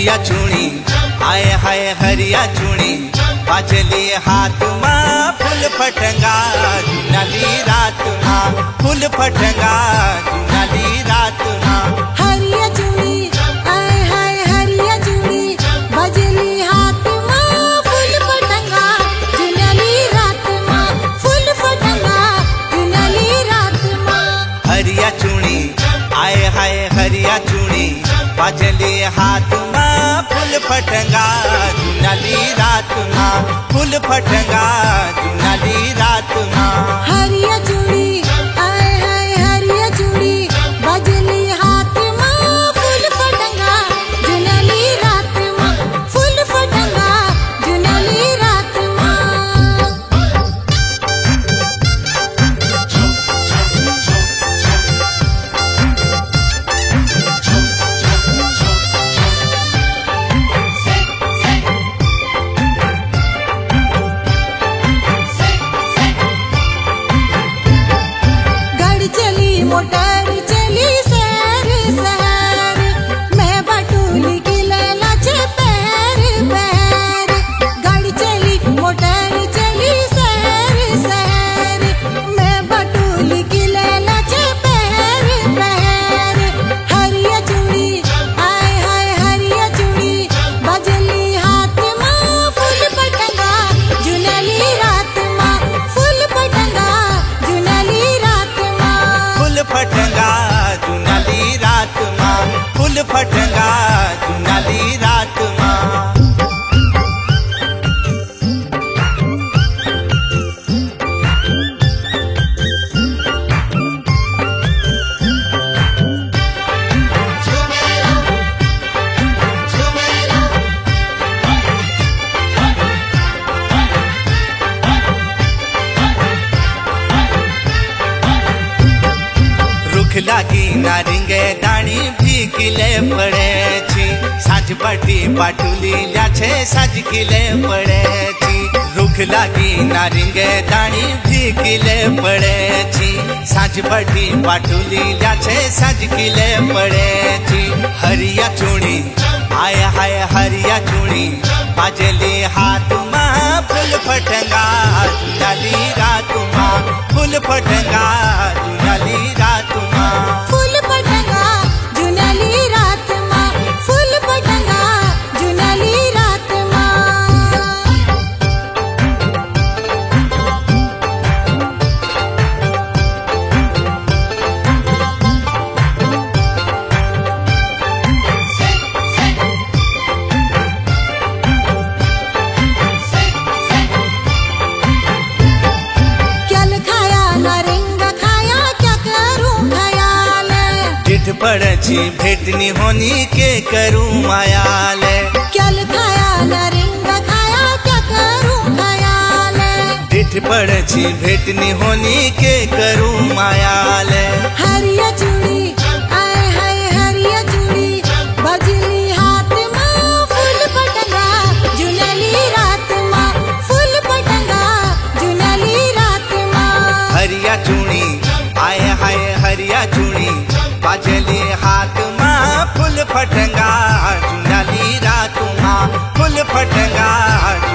हरिया चूड़ी आए हाय हरिया चूड़ी बाजली हाथ माँ फूल फटंगा जुनाली रात माँ फूल फटंगा जुनाली रात माँ हरिया चूड़ी आए हाय हरिया चूड़ी बाजली हाथ माँ फूल फटंगा जुनाली रात माँ फूल फटंगा जुनाली रात माँ हरिया चूड़ी आए हाय हरिया चूड़ी बाजली हाथ माँ फूल फटंगा जुनाली रात माँ फूल फटंगा जुनाली रात माँ हरिया चूड़ी आए हाय हरिया चूड़ी बाजली हाथ माँ फूल फटंगा जुनाली रात माँ फूल फटंगा जुनाली रात माँ गाड़ी चली मोटर चली शहर शहर मैं बटूली की लैला चे पैर पैर गाड़ी चली मोटर चली शहर शहर मैं बटूली की लैला चे पैर पैर हरिया चूड़ी आए हाय हरिया चूड़ी बाजली हाथ माँ फूल पटंगा जुनाली रात माँ फूल पटंगा जुनाली रात माँ फूल फटंगा जुनाली रात माँ फूल फटंगा जुनाली रात माँ रुख लागी नारिंगे दाणी भीकिले पड़े छी साज बाटी पाटुली ल्याछे साजकिले पड़े छी रुख लागी नारिंगे दाणी भीकिले पड़े छी साज बाटी पाटुली ल्याछे साजकिले पड़े छी हरिया चूड़ी आय हाय हरिया चूड़ी बाजली हाथ माँ फूल फटंगा जुनाली रात माँ फूल फटंगा जुनाली रात माँ फूल पटंगा जुनाली रात माँ फूल पटंगा जुनाली रात माँ क्या खाया नारंगा खाया क्या करूं ख्याल चिठ पड़ची भेटनी होनी के करूं मायाल क्या खाया नारंगा खाया क्या करूं ख्याल चिठ पड़ची भेटनी होनी के करूं मायाल हरिया चूड़ी आए हाय हरिया चूड़ी बाजली हाथ माँ फूल पटंगा जुनाली रात माँ फूल पटंगा जुनाली रात माँ हरिया चूड़ी आए हाय हरिया चूड़ी बाजली हाथ माँ फूल फटंगा जुनाली रात माँ फूल फटंगा